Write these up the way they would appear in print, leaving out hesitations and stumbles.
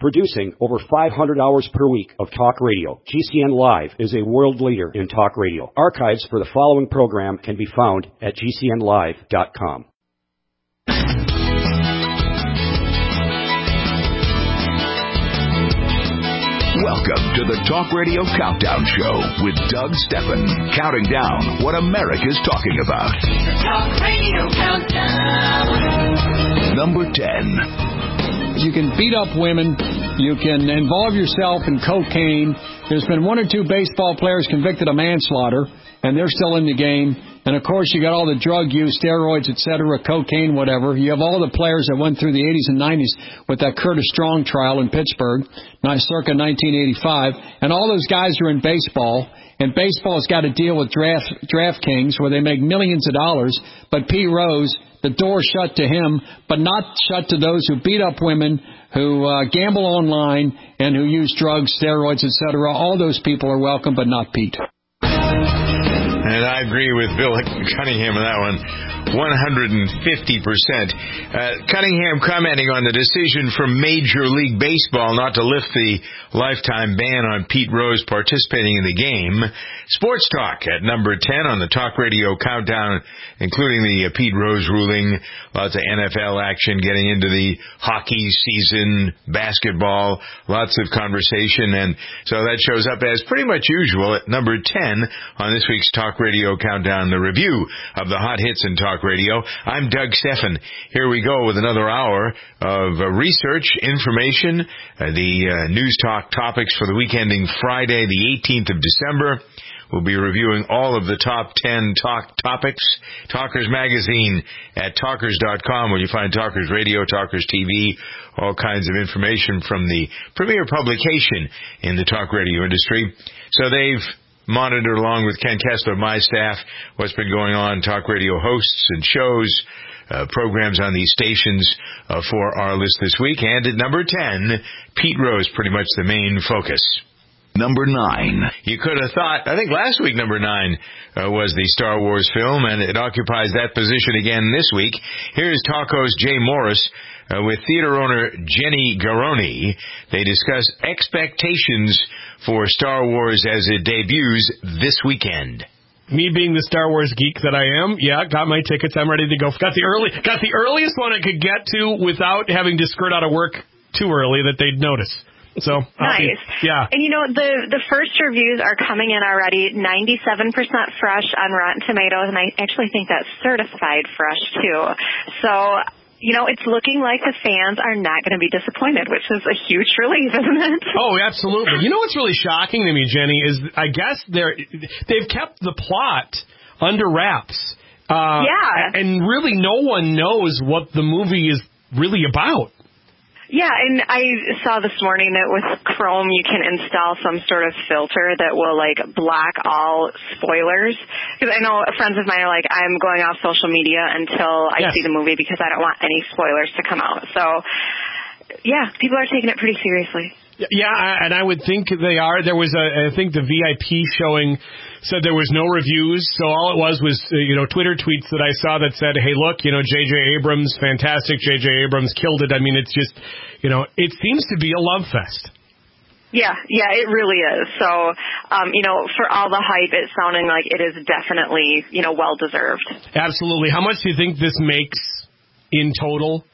Producing over 500 hours per week of talk radio, GCN Live is a world leader in talk radio. Archives for the following program can be found at GCNlive.com. Welcome to the Talk Radio Countdown Show with Doug Steffen, counting down what America's talking about. The Talk Radio Countdown. Number 10. You can beat up women. You can involve yourself in cocaine. There's been one or two baseball players convicted of manslaughter, and they're still in the game. And, of course, you got all the drug use, steroids, et cetera, cocaine, whatever. You have all the players that went through the 80s and 90s with that Curtis Strong trial in Pittsburgh, circa 1985. And all those guys are in baseball. And baseball's got to deal with DraftKings, where they make millions of dollars. But Pete Rose, the door shut to him, but not shut to those who beat up women, who gamble online, and who use drugs, steroids, et cetera. All those people are welcome, but not Pete. And I agree with Bill Cunningham on that one, 150%. Cunningham commenting on the decision from Major League Baseball not to lift the lifetime ban on Pete Rose participating in the game. Sports Talk at number 10 on the Talk Radio Countdown, including the Pete Rose ruling, lots of NFL action, getting into the hockey season, basketball, lots of conversation, and so that shows up as pretty much usual at number 10 on this week's Talk Radio Countdown, the review of the hot hits in Talk Radio. I'm Doug Steffen. Here we go with another hour of research, information, the News Talk topics for the week ending Friday, the 18th of December. We'll be reviewing all of the top 10 talk topics. Talkers Magazine at talkers.com, where you find Talkers Radio, Talkers TV, all kinds of information from the premier publication in the talk radio industry. So they've monitored, along with Ken Kessler, my staff, what's been going on, talk radio hosts and shows, programs on these stations for our list this week. And at number 10, Pete Rose, pretty much the main focus. Number 9. You could have thought, I think last week number 9 was the Star Wars film, and it occupies that position again this week. Here's talk host Jay Morris with theater owner Jenny Garoni. They discuss expectations for Star Wars as it debuts this weekend. Me being the Star Wars geek that I am, got my tickets. I'm ready to go. Got the earliest one I could get to without having to skirt out of work too early that they'd notice. So nice. Yeah. And the first reviews are coming in already, 97% fresh on Rotten Tomatoes, and I actually think that's certified fresh too. So, it's looking like the fans are not going to be disappointed, which is a huge relief, isn't it? Oh, absolutely. You know what's really shocking to me, Jenny, is I guess they've kept the plot under wraps. And really no one knows what the movie is really about. Yeah, and I saw this morning that with Chrome you can install some sort of filter that will, block all spoilers. Because I know friends of mine are like, I'm going off social media until I see the movie because I don't want any spoilers to come out. So, yeah, people are taking it pretty seriously. Yeah, and I would think they are. There was I think the VIP showing said there was no reviews, so all it was Twitter tweets that I saw that said, hey, look, J.J. Abrams, fantastic, J.J. Abrams killed it. I mean, it's just, it seems to be a love fest. Yeah, it really is. So, for all the hype, it's sounding like it is definitely, well-deserved. Absolutely. How much do you think this makes in total?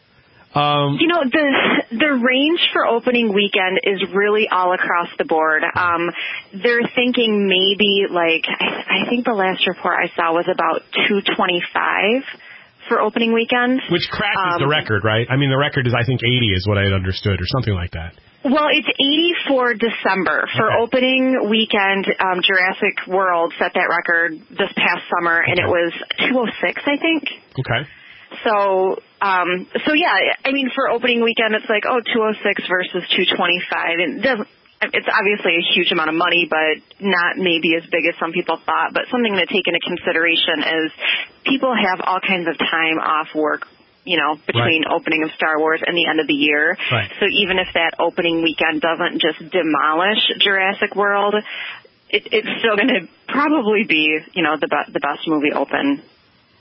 The range for opening weekend is really all across the board. They're thinking maybe I think the last report I saw was about 225 for opening weekend. Which crashes the record, right? I mean, the record is, I think, 80 is what I had understood, or something like that. Well, it's 80 for December. For opening weekend, Jurassic World set that record this past summer, and it was 206, I think. Okay. So yeah, I mean, for opening weekend, it's 206 versus 225. And it's obviously a huge amount of money, but not maybe as big as some people thought. But something to take into consideration is people have all kinds of time off work, between opening of Star Wars and the end of the year. Right. So even if that opening weekend doesn't just demolish Jurassic World, it's still going to probably be, the best movie open.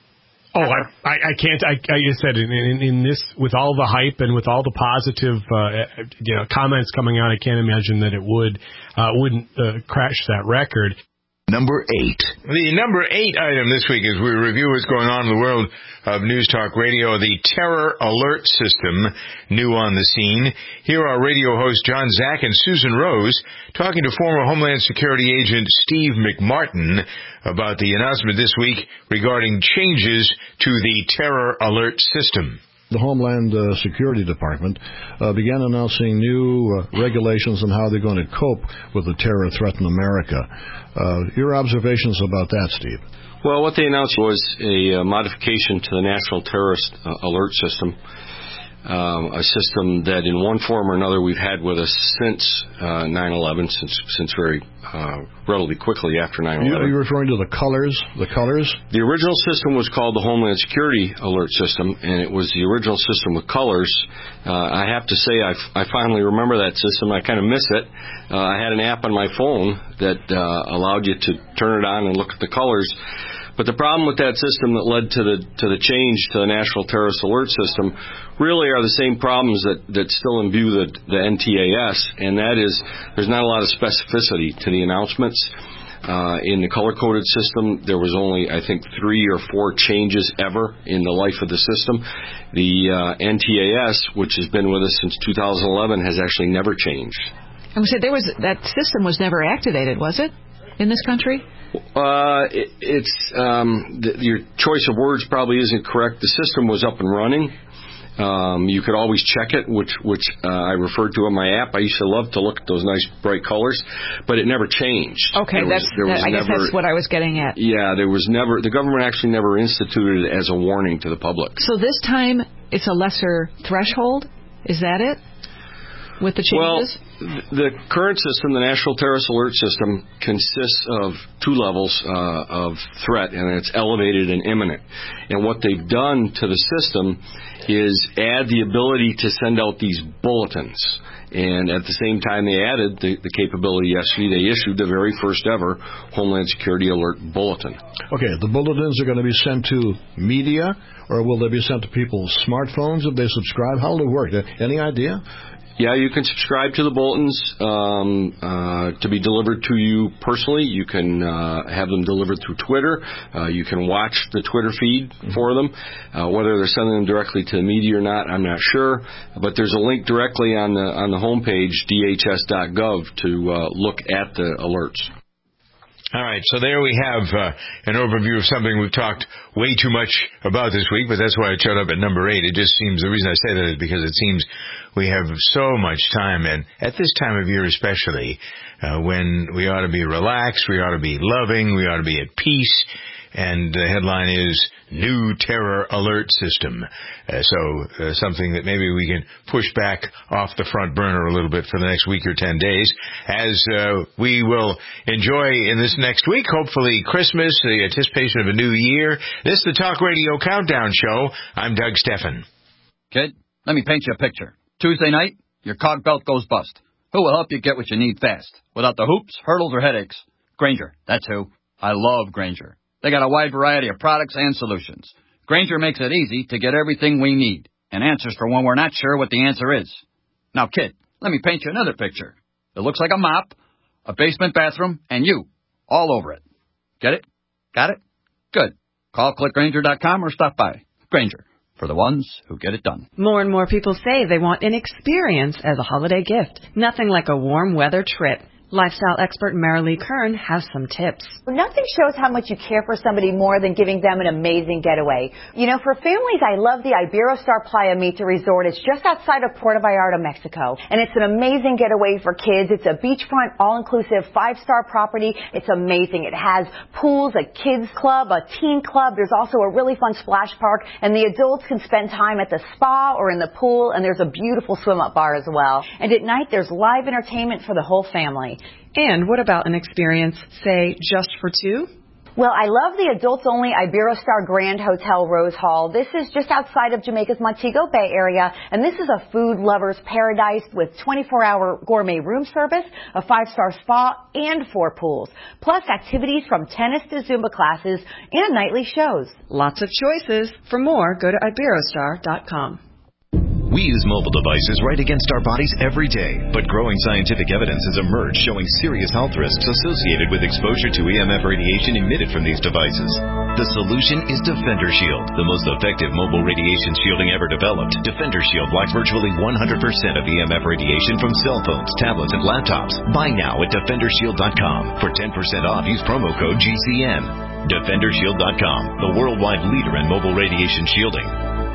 Oh, I can't. I said in this, with all the hype and with all the positive comments coming out, I can't imagine that it wouldn't crash that record. Number 8. The number 8 item this week as we review what's going on in the world of News Talk Radio, the Terror Alert System, new on the scene. Here are radio hosts John Zack and Susan Rose talking to former Homeland Security agent Steve McMartin about the announcement this week regarding changes to the Terror Alert System. The Homeland Security Department began announcing new regulations on how they're going to cope with the terror threat in America. Your observations about that, Steve? Well, what they announced was a modification to the National Terrorist Alert System, a system that in one form or another we've had with us since 9/11, since very relatively quickly after 9/11. Are you referring to the colors? The colors? The original system was called the Homeland Security Alert System, and it was the original system with colors. I have to say I finally remember that system. I kind of miss it. I had an app on my phone that allowed you to turn it on and look at the colors. But the problem with that system that led to the change to the National Terrorist Alert System really are the same problems that still imbue the NTAS, and that is there's not a lot of specificity to the announcements. In the color-coded system, there was only, I think, 3 or 4 changes ever in the life of the system. The NTAS, which has been with us since 2011, has actually never changed. And we said that system was never activated, was it, in this country? Your choice of words probably isn't correct. The system was up and running. You could always check it, which I referred to in my app. I used to love to look at those nice bright colors, but it never changed. Okay, I guess that's what I was getting at. Yeah, the government actually never instituted it as a warning to the public. So this time it's a lesser threshold? Is that it? With the changes? Well, the current system, the National Terrorist Alert System, consists of 2 levels of threat, and it's elevated and imminent. And what they've done to the system is add the ability to send out these bulletins. And at the same time they added the capability yesterday, they issued the very first ever Homeland Security Alert Bulletin. Okay, the bulletins are going to be sent to media, or will they be sent to people's smartphones if they subscribe? How will it work? Any idea? Yeah, you can subscribe to the bulletins to be delivered to you personally. You can have them delivered through Twitter. You can watch the Twitter feed for them. Whether they're sending them directly to the media or not, I'm not sure. But there's a link directly on the homepage, dhs.gov, to look at the alerts. All right, so there we have an overview of something we've talked way too much about this week, but that's why it showed up at number 8. It just seems, the reason I say that is because it seems we have so much time, and at this time of year especially, when we ought to be relaxed, we ought to be loving, we ought to be at peace, and the headline is New Terror Alert System. So something that maybe we can push back off the front burner a little bit for the next week or 10 days as we will enjoy in this next week, hopefully Christmas, the anticipation of a new year. This is the Talk Radio Countdown Show. I'm Doug Steffen. Kid, let me paint you a picture. Tuesday night, your cog belt goes bust. Who will help you get what you need fast? Without the hoops, hurdles, or headaches? Grainger, that's who. I love Grainger. They got a wide variety of products and solutions. Grainger makes it easy to get everything we need, and answers for when we're not sure what the answer is. Now, kid, let me paint you another picture. It looks like a mop, a basement bathroom, and you, all over it. Get it? Got it? Good. Call clickgrainger.com or stop by. Grainger, for the ones who get it done. More and more people say they want an experience as a holiday gift. Nothing like a warm weather trip. Lifestyle expert Marilee Kern has some tips. Nothing shows how much you care for somebody more than giving them an amazing getaway. You know, for families, I love the Iberostar Playa Mita Resort. It's just outside of Puerto Vallarta, Mexico. And it's an amazing getaway for kids. It's a beachfront, all-inclusive, 5-star property. It's amazing. It has pools, a kids club, a teen club. There's also a really fun splash park. And the adults can spend time at the spa or in the pool. And there's a beautiful swim-up bar as well. And at night, there's live entertainment for the whole family. And what about an experience, say, just for 2? Well, I love the adults-only Iberostar Grand Hotel Rose Hall. This is just outside of Jamaica's Montego Bay area, and this is a food lover's paradise with 24-hour gourmet room service, a 5-star spa, and 4 pools. Plus activities from tennis to Zumba classes and nightly shows. Lots of choices. For more, go to Iberostar.com. We use mobile devices right against our bodies every day, but growing scientific evidence has emerged showing serious health risks associated with exposure to EMF radiation emitted from these devices. The solution is Defender Shield, the most effective mobile radiation shielding ever developed. Defender Shield blocks virtually 100% of EMF radiation from cell phones, tablets, and laptops. Buy now at DefenderShield.com. For 10% off, use promo code GCN. DefenderShield.com, the worldwide leader in mobile radiation shielding.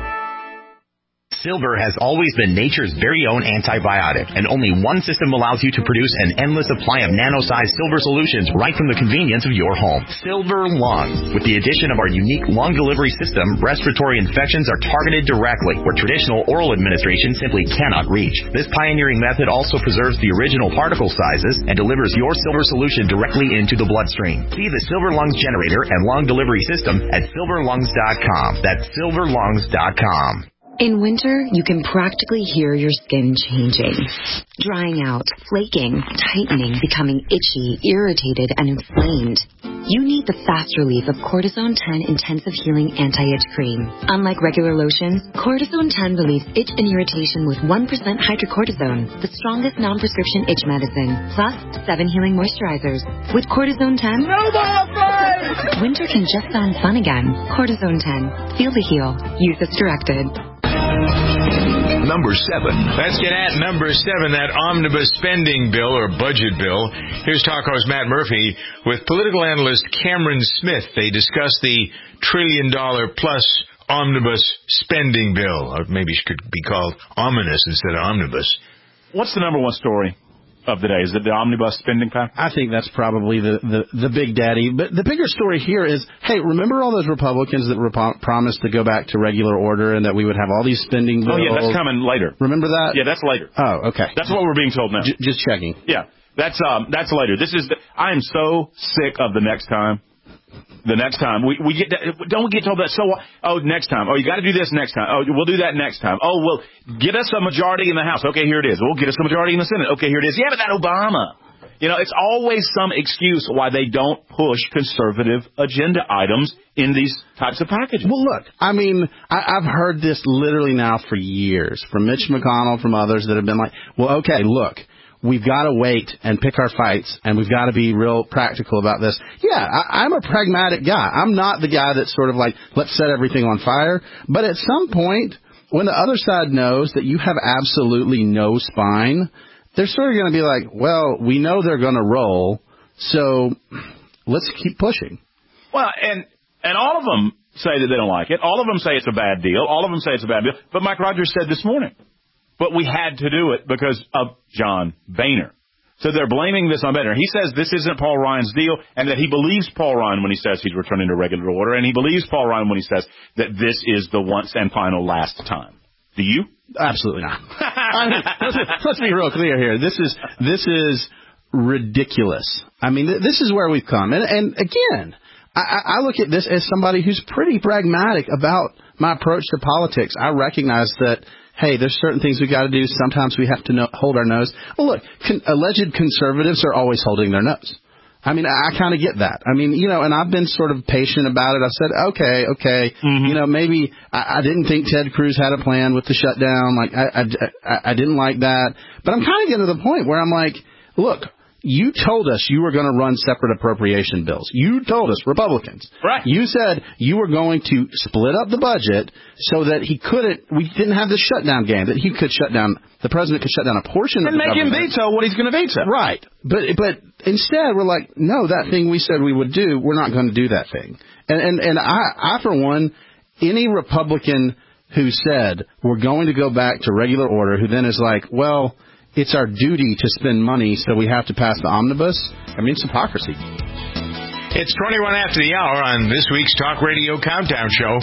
Silver has always been nature's very own antibiotic, and only one system allows you to produce an endless supply of nano-sized silver solutions right from the convenience of your home. Silver Lungs. With the addition of our unique lung delivery system, respiratory infections are targeted directly, where traditional oral administration simply cannot reach. This pioneering method also preserves the original particle sizes and delivers your silver solution directly into the bloodstream. See the Silver Lungs generator and lung delivery system at silverlungs.com. That's silverlungs.com. In winter, you can practically hear your skin changing. Drying out, flaking, tightening, becoming itchy, irritated, and inflamed. You need the fast relief of Cortisone 10 Intensive Healing Anti-Itch Cream. Unlike regular lotions, Cortisone 10 relieves itch and irritation with 1% hydrocortisone, the strongest non-prescription itch medicine, plus 7 healing moisturizers. With Cortisone 10, winter can just sound fun again. Cortisone 10. Feel the heal. Use as directed. Number 7. Let's get at number 7, that omnibus spending bill or budget bill. Here's Talk host Matt Murphy with political analyst Cameron Smith. They discuss the $1 trillion plus omnibus spending bill. Or maybe it could be called ominous instead of omnibus. What's the number one story of the day? Is it the omnibus spending pact? I think that's probably the big daddy. But the bigger story here is, hey, remember all those Republicans that promised to go back to regular order and that we would have all these spending bills? Oh, yeah, that's coming later. Remember that? Yeah, that's later. Oh, okay. That's what we're being told now. Just checking. Yeah, that's later. I am so sick of the next time. The next time don't get told that. So, next time. Oh, you got to do this next time. Oh, we'll do that next time. Oh, well, get us a majority in the House. Okay, here it is. We'll get us a majority in the Senate. Okay, here it is. Yeah, but that Obama. It's always some excuse why they don't push conservative agenda items in these types of packages. Well, look, I mean, I've heard this literally now for years from Mitch McConnell, from others that have been like, well, okay, look. We've got to wait and pick our fights, and we've got to be real practical about this. Yeah, I'm a pragmatic guy. I'm not the guy that's sort of like, let's set everything on fire. But at some point, when the other side knows that you have absolutely no spine, they're sort of going to be like, well, we know they're going to roll, so let's keep pushing. Well, and all of them say that they don't like it. All of them say it's a bad deal. All of them say it's a bad deal. But Mike Rogers said this morning, but we had to do it because of John Boehner. So they're blaming this on Boehner. He says this isn't Paul Ryan's deal, and that he believes Paul Ryan when he says he's returning to regular order, and he believes Paul Ryan when he says that this is the once and final last time. Do you? Absolutely not. I mean, let's be real clear here. This is ridiculous. I mean, this is where we've come. And again, I look at this as somebody who's pretty pragmatic about my approach to politics. I recognize that, hey, there's certain things we got to do. Sometimes we have to hold our nose. Well, look, alleged conservatives are always holding their nose. I mean, I kind of get that. I mean, and I've been sort of patient about it. I've said, okay, maybe I didn't think Ted Cruz had a plan with the shutdown. Like, I didn't like that. But I'm kind of getting to the point where I'm like, look, you told us you were going to run separate appropriation bills. You told us, Republicans. Right. You said you were going to split up the budget so that we didn't have the shutdown game, that the president could shut down a portion of the government. And make him veto what he's going to veto. Right. But instead, we're like, no, that thing we said we would do, we're not going to do that thing. And I, for one, any Republican who said we're going to go back to regular order, who then is like, well, it's our duty to spend money, so we have to pass the omnibus. I mean, it's hypocrisy. It's 21 after the hour on this week's Talk Radio Countdown Show.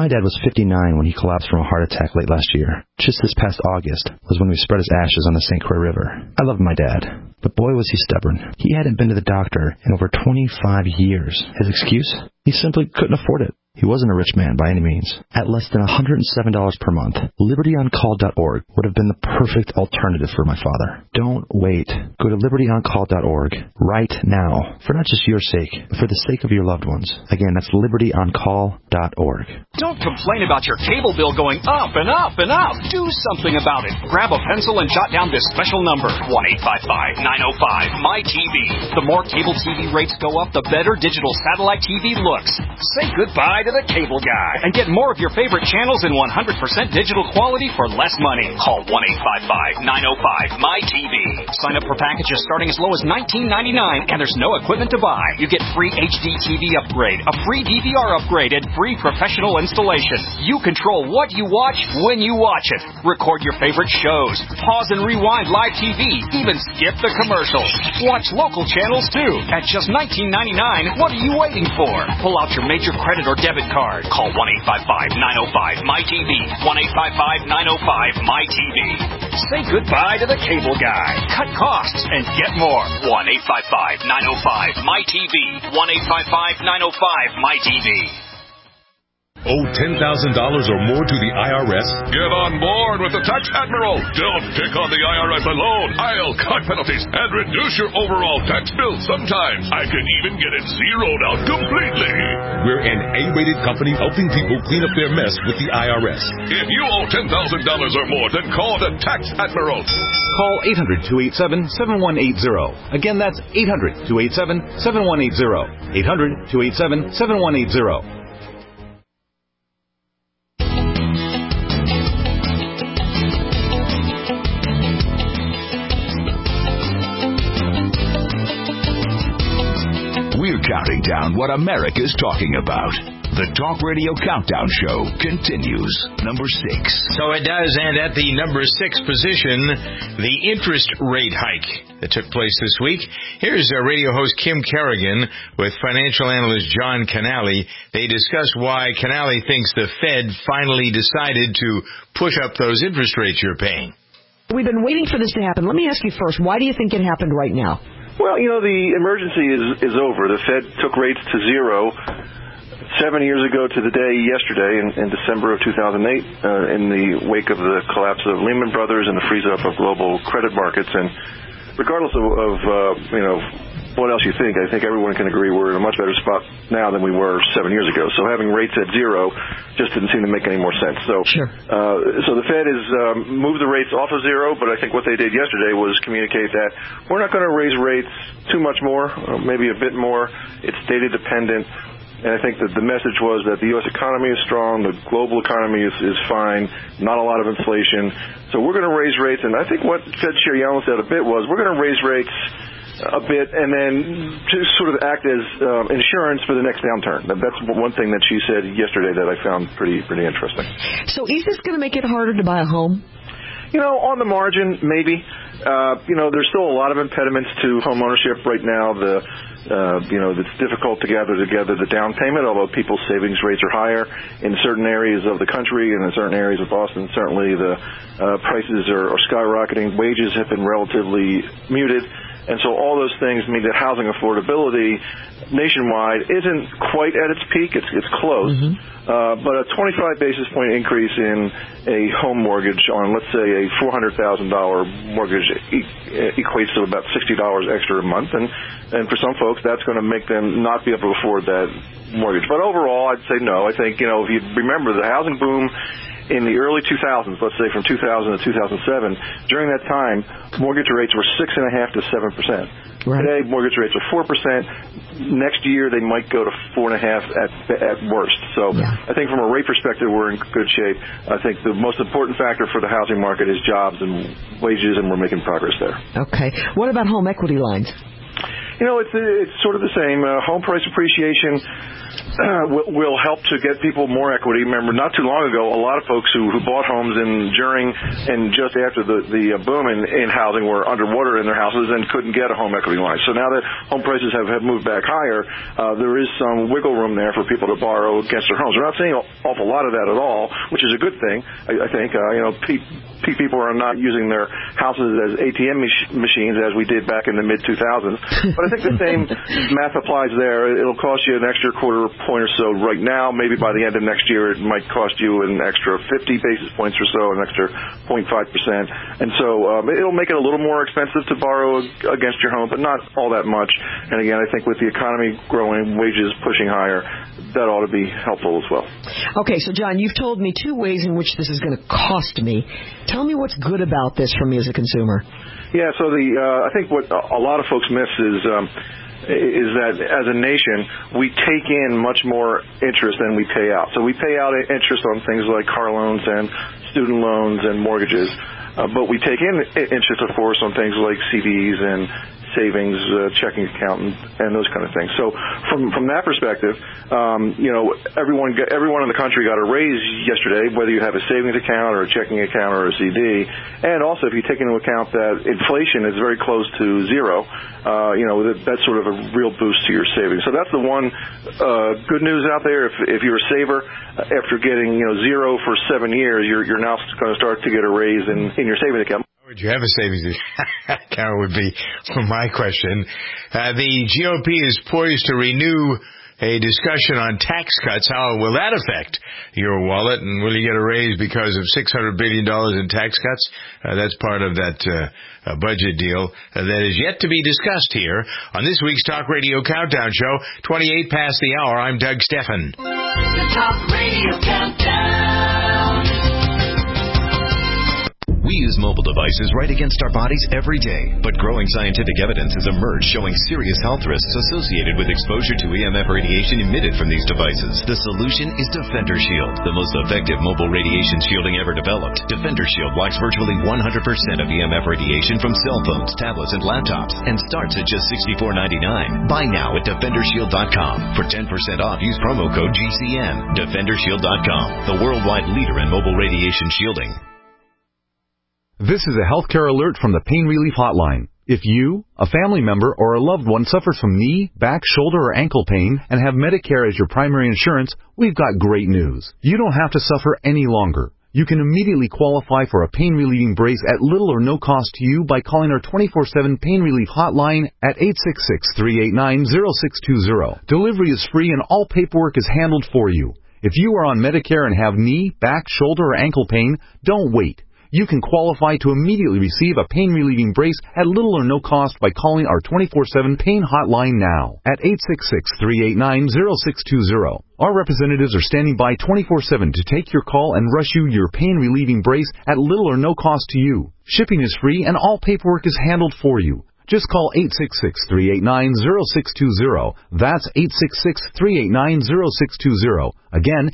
My dad was 59 when he collapsed from a heart attack late last year. Just this past August was when we spread his ashes on the St. Croix River. I loved my dad, but boy was he stubborn. He hadn't been to the doctor in over 25 years. His excuse? He simply couldn't afford it. He wasn't a rich man by any means. At less than $107 per month, LibertyOnCall.org would have been the perfect alternative for my father. Don't wait. Go to LibertyOnCall.org right now, for not just your sake, but for the sake of your loved ones. Again, that's LibertyOnCall.org. Don't complain about your cable bill going up and up and up. Do something about it. Grab a pencil and jot down this special number, 1-855-905-MY-TV. The more cable TV rates go up, the better digital satellite TV looks. Say goodbye to the cable guy and get more of your favorite channels in 100% digital quality for less money. Call 1-855-905-MY-TV. Sign up for packages starting as low as $19.99 and there's no equipment to buy. You get free HD TV upgrade, a free DVR upgrade, and free professional installation. You control what you watch when you watch it. Record your favorite shows, pause and rewind live TV, even skip the commercials. Watch local channels too. At just $19.99, what are you waiting for? Pull out your major credit or debit card. Call 1-855-905-MY-TV. 1-855-905-MY-TV. Say goodbye to the cable guy. Cut costs and get more. 1-855-905-MY-TV. 1-855-905-MY-TV. Owe $10,000 or more to the IRS? Get on board with the Tax Admiral. Don't pick on the IRS alone. I'll cut penalties and reduce your overall tax bill. Sometimes I can even get it zeroed out completely. We're an A-rated company helping people clean up their mess with the IRS. If you owe $10,000 or more, then call the Tax Admiral. Call 800-287-7180. Again, that's 800-287-7180. 800-287-7180. We're counting down what America's talking about. The Talk Radio Countdown Show continues. Number 6. So it does, and at the number 6 position, the interest rate hike that took place this week. Here's radio host Kim Kerrigan with financial analyst John Canale. They discuss why Canale thinks the Fed finally decided to push up those interest rates you're paying. We've been waiting for this to happen. Let me ask you first, why do you think it happened right now? Well, the emergency is over. The Fed took rates to zero 7 years ago to the day yesterday in December of 2008 in the wake of the collapse of Lehman Brothers and the freeze-up of global credit markets. And regardless of what else you think, I think everyone can agree we're in a much better spot now than we were 7 years ago. So having rates at zero just didn't seem to make any more sense. So, so the Fed has moved the rates off of zero, but I think what they did yesterday was communicate that we're not going to raise rates too much more, maybe a bit more. It's data dependent. And I think that the message was that the U.S. economy is strong, the global economy is fine, not a lot of inflation. So we're going to raise rates. And I think what Fed Chair Yellen said a bit was we're going to raise rates a bit and then just sort of act as insurance for the next downturn. That's one thing that she said yesterday that I found pretty interesting. So is this going to make it harder to buy a home? On the margin, maybe. There's still a lot of impediments to home ownership right now. It's difficult to gather together the down payment, although people's savings rates are higher in certain areas of the country and in certain areas of Boston. Certainly the prices are skyrocketing. Wages have been relatively muted. And so all those things mean that housing affordability nationwide isn't quite at its peak. It's close. But a 25 basis point increase in a home mortgage on, let's say, a $400,000 mortgage equates to about $60 extra a month. And for some folks, that's going to make them not be able to afford that mortgage. But overall, I'd say no. I think, if you remember the housing boom in the early 2000s, let's say from 2000 to 2007, during that time, mortgage rates were 6.5% to 7%. Right. Today, mortgage rates are 4%. Next year, they might go to 4.5% at worst. So I think from a rate perspective, we're in good shape. I think the most important factor for the housing market is jobs and wages, and we're making progress there. Okay. What about home equity lines? It's sort of the same. Home price appreciation will help to get people more equity. Remember, not too long ago, a lot of folks who bought homes during and just after the boom in housing were underwater in their houses and couldn't get a home equity line. So now that home prices have moved back higher, there is some wiggle room there for people to borrow against their homes. We're not seeing an awful lot of that at all, which is a good thing. I think people are not using their houses as ATM machines as we did back in the mid-2000s. But I think the same math applies there. It'll cost you an extra quarter point or so right now. Maybe by the end of next year, it might cost you an extra 50 basis points or so, an extra 0.5%. And so it'll make it a little more expensive to borrow against your home, but not all that much. And again, I think with the economy growing, wages pushing higher, that ought to be helpful as well. Okay, so John, you've told me two ways in which this is going to cost me. Tell me what's good about this for me as a consumer. Yeah, so I think what a lot of folks miss is that as a nation, we take in much more interest than we pay out. So we pay out interest on things like car loans and student loans and mortgages, but we take in interest, of course, on things like CDs and savings, checking account, and those kind of things. So from that perspective, everyone in the country got a raise yesterday, whether you have a savings account or a checking account or a CD. And also, if you take into account that inflation is very close to zero, that's sort of a real boost to your savings. So that's the one good news out there. If you're a saver, after getting zero for 7 years, you're now going to start to get a raise in your savings account. Would you have a savings account would be my question. The GOP is poised to renew a discussion on tax cuts. How will that affect your wallet? And will you get a raise because of $600 billion in tax cuts? That's part of that budget deal that is yet to be discussed here on this week's Talk Radio Countdown Show, 28 past the hour. I'm Doug Steffen. The Talk Radio Countdown. We use mobile devices right against our bodies every day, but growing scientific evidence has emerged showing serious health risks associated with exposure to EMF radiation emitted from these devices. The solution is Defender Shield, the most effective mobile radiation shielding ever developed. Defender Shield blocks virtually 100% of EMF radiation from cell phones, tablets, and laptops, and starts at just $64.99. Buy now at DefenderShield.com. For 10% off, use promo code GCN. DefenderShield.com, the worldwide leader in mobile radiation shielding. This is a healthcare alert from the Pain Relief Hotline. If you, a family member, or a loved one suffers from knee, back, shoulder, or ankle pain and have Medicare as your primary insurance, we've got great news. You don't have to suffer any longer. You can immediately qualify for a pain-relieving brace at little or no cost to you by calling our 24/7 Pain Relief Hotline at 866-389-0620. Delivery is free and all paperwork is handled for you. If you are on Medicare and have knee, back, shoulder, or ankle pain, don't wait. You can qualify to immediately receive a pain-relieving brace at little or no cost by calling our 24/7 Pain Hotline now at 866-389-0620. Our representatives are standing by 24/7 to take your call and rush you your pain-relieving brace at little or no cost to you. Shipping is free and all paperwork is handled for you. Just call 866-389-0620. That's 866-389-0620. Again,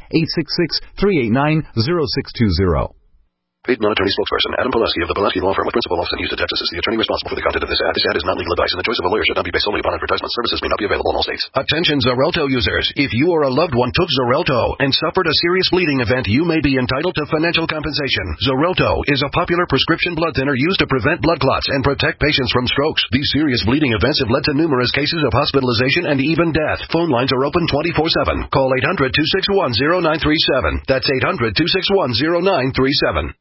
866-389-0620. Paid non-attorney spokesperson Adam Pileski of the Pileski Law Firm with principal office in Houston, Texas is the attorney responsible for the content of this ad. This ad is not legal advice, and the choice of a lawyer should not be based solely upon advertisement. Services may not be available in all states. Attention Xarelto users. If you or a loved one took Xarelto and suffered a serious bleeding event, you may be entitled to financial compensation. Xarelto is a popular prescription blood thinner used to prevent blood clots and protect patients from strokes. These serious bleeding events have led to numerous cases of hospitalization and even death. Phone lines are open 24/7. Call 800-261-0937. That's 800-261-0937.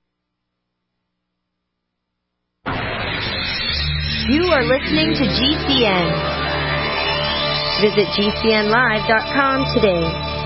You are listening to GCN. Visit GCNlive.com today.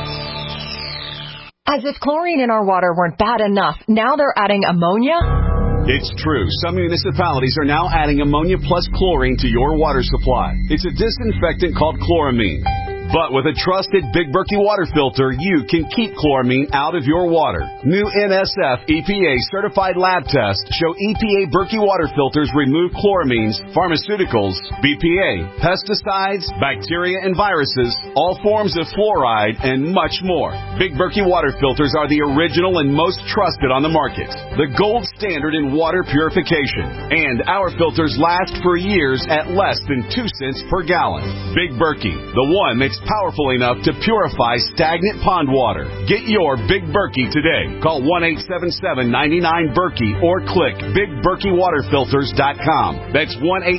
As if chlorine in our water weren't bad enough, now they're adding ammonia? It's true. Some municipalities are now adding ammonia plus chlorine to your water supply. It's a disinfectant called chloramine. But with a trusted Big Berkey water filter, you can keep chloramine out of your water. New NSF EPA certified lab tests show EPA Berkey water filters remove chloramines, pharmaceuticals, BPA, pesticides, bacteria and viruses, all forms of fluoride, and much more. Big Berkey water filters are the original and most trusted on the market. The gold standard in water purification. And our filters last for years at less than 2 cents per gallon. Big Berkey, the one that's powerful enough to purify stagnant pond water. Get your Big Berkey today. Call 1-877-99-BERKEY or click BigBerkeyWaterFilters.com. That's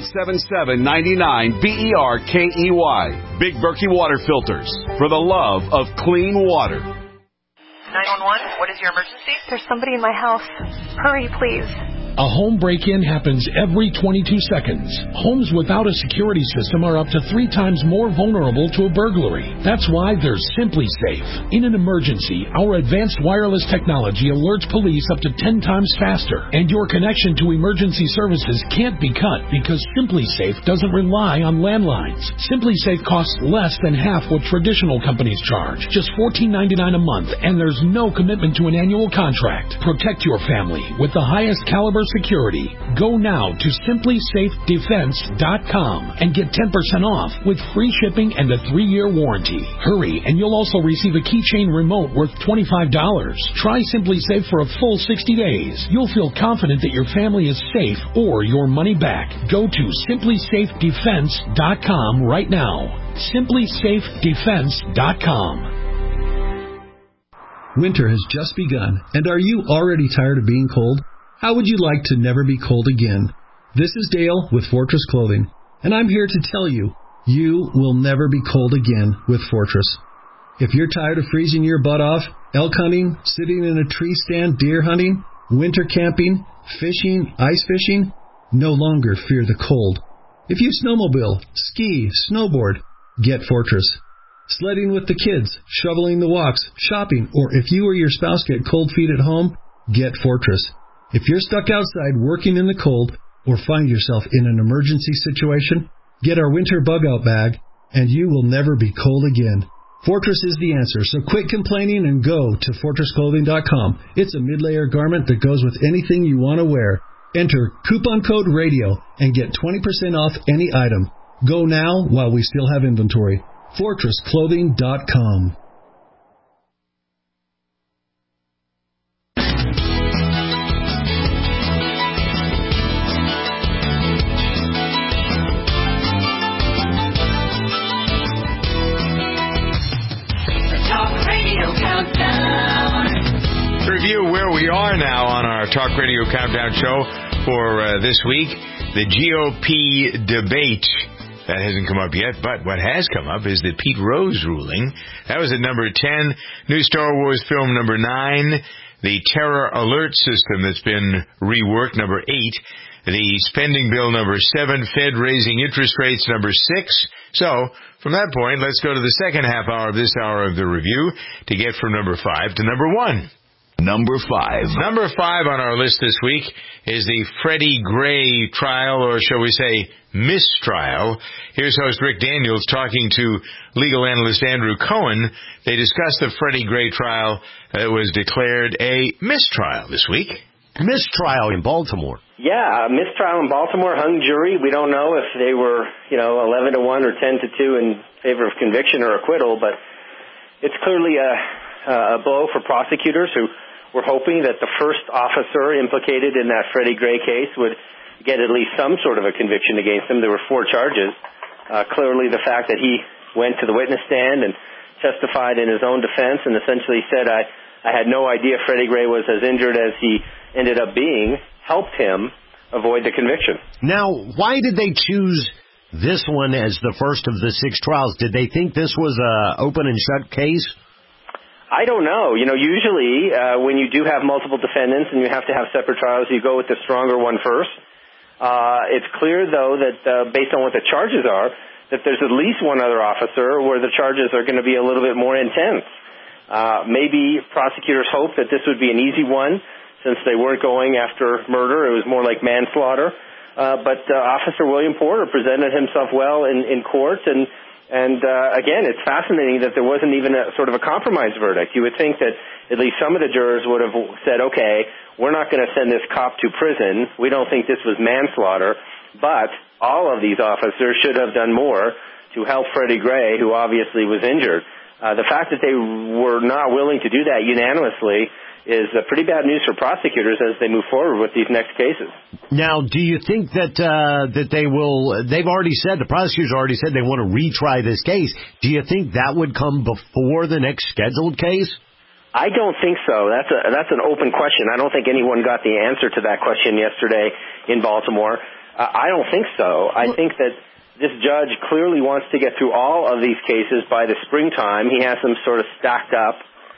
1-877-99-BERKEY. Big Berkey Water Filters, for the love of clean water. 911, what is your emergency? There's somebody in my house. Hurry, please. A home break-in happens every 22 seconds. Homes without a security system are up to 3 times more vulnerable to a burglary. That's why there's Simply Safe. In an emergency, our advanced wireless technology alerts police up to 10 times faster, and your connection to emergency services can't be cut because Simply Safe doesn't rely on landlines. Simply Safe costs less than half what traditional companies charge, just $14.99 a month, and there's no commitment to an annual contract. Protect your family with the highest caliber security. Go now to simplysafedefense.com and get 10% off with free shipping and a 3-year warranty. Hurry, and you'll also receive a keychain remote worth $25. Try Simply Safe for a full 60 days. You'll feel confident that your family is safe or your money back. Go to simplysafedefense.com right now. simplysafedefense.com. Winter has just begun, and are you already tired of being cold? How would you like to never be cold again? This is Dale with Fortress Clothing, and I'm here to tell you, you will never be cold again with Fortress. If you're tired of freezing your butt off, elk hunting, sitting in a tree stand, deer hunting, winter camping, fishing, ice fishing, no longer fear the cold. If you snowmobile, ski, snowboard, get Fortress. Sledding with the kids, shoveling the walks, shopping, or if you or your spouse get cold feet at home, get Fortress. If you're stuck outside working in the cold or find yourself in an emergency situation, get our winter bug-out bag and you will never be cold again. Fortress is the answer, so quit complaining and go to FortressClothing.com. It's a mid-layer garment that goes with anything you want to wear. Enter coupon code RADIO and get 20% off any item. Go now while we still have inventory. FortressClothing.com. Review where we are now on our Talk Radio Countdown show for this week. The GOP debate. That hasn't come up yet, but what has come up is the Pete Rose ruling. That was at number 10. New Star Wars film number 9. The Terror Alert system that's been reworked, number 8. The spending bill number 7. Fed raising interest rates, number 6. So, from that point, let's go to the second half hour of this hour of the review to get from number 5 to number 1. Number 5. Number 5 on our list this week is the Freddie Gray trial, or shall we say, mistrial. Here's host Rick Daniels talking to legal analyst Andrew Cohen. They discussed the Freddie Gray trial that was declared a mistrial this week. Mistrial in Baltimore. Yeah, a mistrial in Baltimore, hung jury. We don't know if they were, 11-1 or 10-2 in favor of conviction or acquittal, but it's clearly a blow for prosecutors who were hoping that the first officer implicated in that Freddie Gray case would get at least some sort of a conviction against him. There were 4 charges. Clearly the fact that he went to the witness stand and testified in his own defense and essentially said, I had no idea Freddie Gray was as injured as he ended up being, helped him avoid the conviction. Now, why did they choose this one as the first of the 6 trials? Did they think this was an open and shut case? I don't know. Usually when you do have multiple defendants and you have to have separate trials, you go with the stronger one first. It's clear, though, that based on what the charges are, that there's at least one other officer where the charges are going to be a little bit more intense. Maybe prosecutors hoped that this would be an easy one since they weren't going after murder. It was more like manslaughter. But Officer William Porter presented himself well in court, and again, it's fascinating that there wasn't even a sort of a compromise verdict. You would think that at least some of the jurors would have said, okay, we're not going to send this cop to prison. We don't think this was manslaughter, but all of these officers should have done more to help Freddie Gray, who obviously was injured. The fact that they were not willing to do that unanimously is pretty bad news for prosecutors as they move forward with these next cases. Now, do you think that they will? They've already said, the prosecutors already said they want to retry this case. Do you think that would come before the next scheduled case? I don't think so. That's an open question. I don't think anyone got the answer to that question yesterday in Baltimore. I don't think so. I think that this judge clearly wants to get through all of these cases by the springtime. He has them sort of stacked up.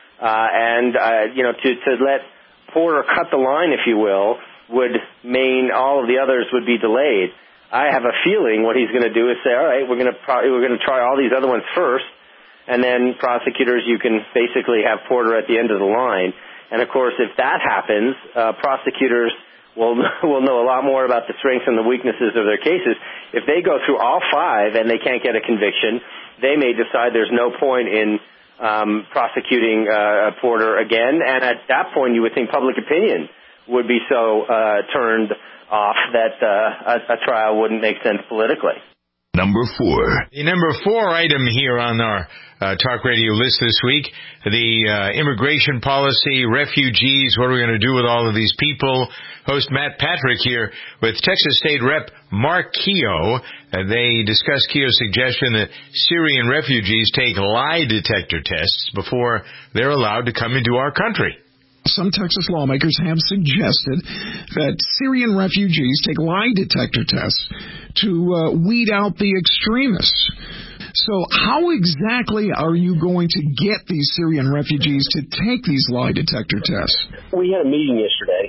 To let Porter cut the line, if you will, would mean all of the others would be delayed. I have a feeling what he's going to do is say, all right, we're going to try all these other ones first, and then prosecutors, you can basically have Porter at the end of the line. And of course, if that happens, prosecutors will know a lot more about the strengths and the weaknesses of their cases. If they go through all five and they can't get a conviction, they may decide there's no point in prosecuting Porter again, and at that point you would think public opinion would be so turned off that a trial wouldn't make sense politically. Number 4. The number 4 item here on our talk radio list this week, the immigration policy, refugees, what are we going to do with all of these people? Host Matt Patrick here with Texas State Rep Mark Keogh. They discuss Keogh's suggestion that Syrian refugees take lie detector tests before they're allowed to come into our country. Some Texas lawmakers have suggested that Syrian refugees take lie detector tests to weed out the extremists. So how exactly are you going to get these Syrian refugees to take these lie detector tests? We had a meeting yesterday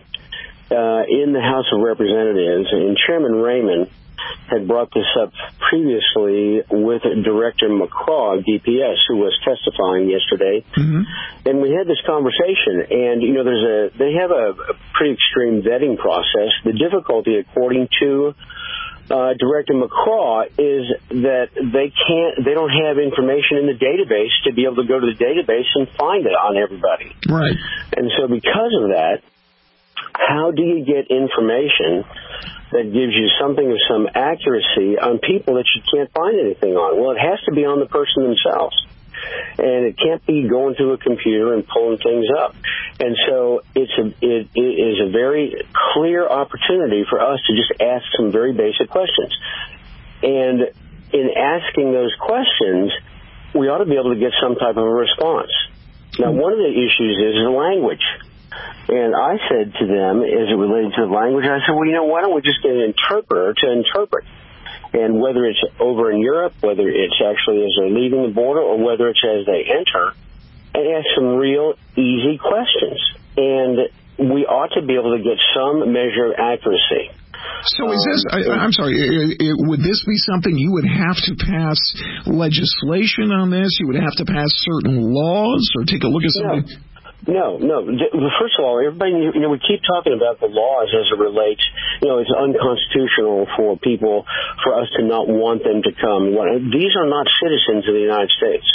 in the House of Representatives, and Chairman Raymond had brought this up previously with Director McCraw of DPS, who was testifying yesterday. Mm-hmm. And we had this conversation, and, they have a pretty extreme vetting process. The difficulty, according to Director McCraw, is that they don't have information in the database to be able to go to the database and find it on everybody. Right. And so because of that, how do you get information that gives you something of some accuracy on people that you can't find anything on? Well, it has to be on the person themselves. And it can't be going through a computer and pulling things up. And so it is a very clear opportunity for us to just ask some very basic questions. And in asking those questions, we ought to be able to get some type of a response. Now, one of the issues is the language. And I said to them, as it related to the language, I said, well, why don't we just get an interpreter to interpret? And whether it's over in Europe, whether it's actually as they're leaving the border, or whether it's as they enter, and ask some real easy questions. And we ought to be able to get some measure of accuracy. So is this, I'm sorry, would this be something you would have to pass legislation on this? You would have to pass certain laws or take a look at something? No. First of all, everybody, we keep talking about the laws as it relates. It's unconstitutional for us to not want them to come. These are not citizens of the United States.